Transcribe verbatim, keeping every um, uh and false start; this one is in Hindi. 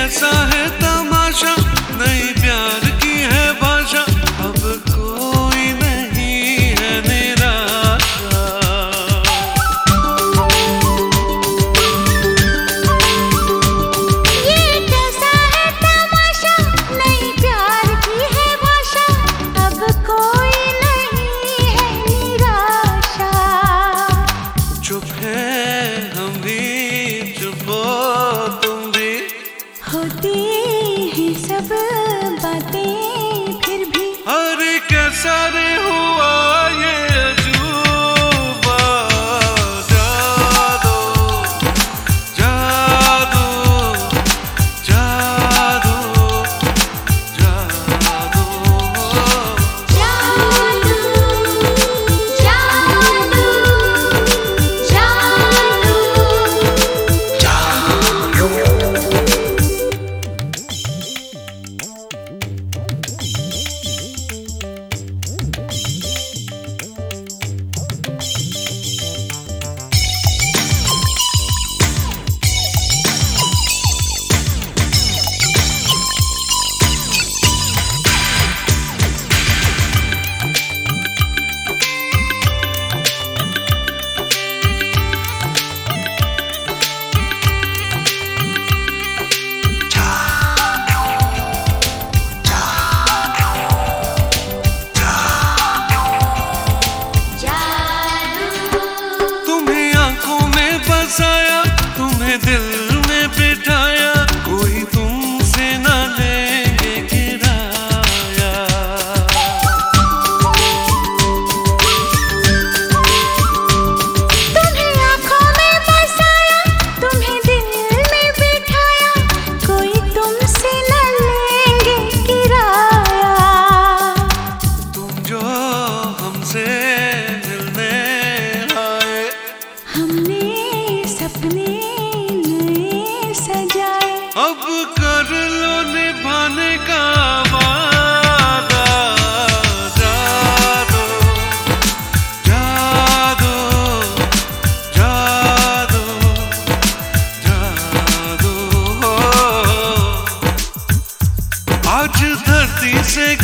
कैसा है तमाशा, नई प्यार की है भाषा, अब कोई नहीं है निराशा। ये कैसा है तमाशा, नई प्यार की है भाषा, अब कोई नहीं है निराशा। चुप है हम भी, चुप हो तुम भी, होती है सब बातें फिर भी। अरे कैसा रे हुआ ये अजूबा, जादू जादू जादू जादू जादू जादू बसाया, तुम्हें दिल में बिठाया, कोई तुमसे न लेंगे किराया। तुम्हें आँखों में बसाया, तुम्हें दिल में बिठाया, कोई तुमसे न लेंगे किराया। तुम जो हमसे मिलने आए, हमने सपने नए सजाए, अब कर लो निभाने का वादा। जादू जादू जादू जादू, आज धरती से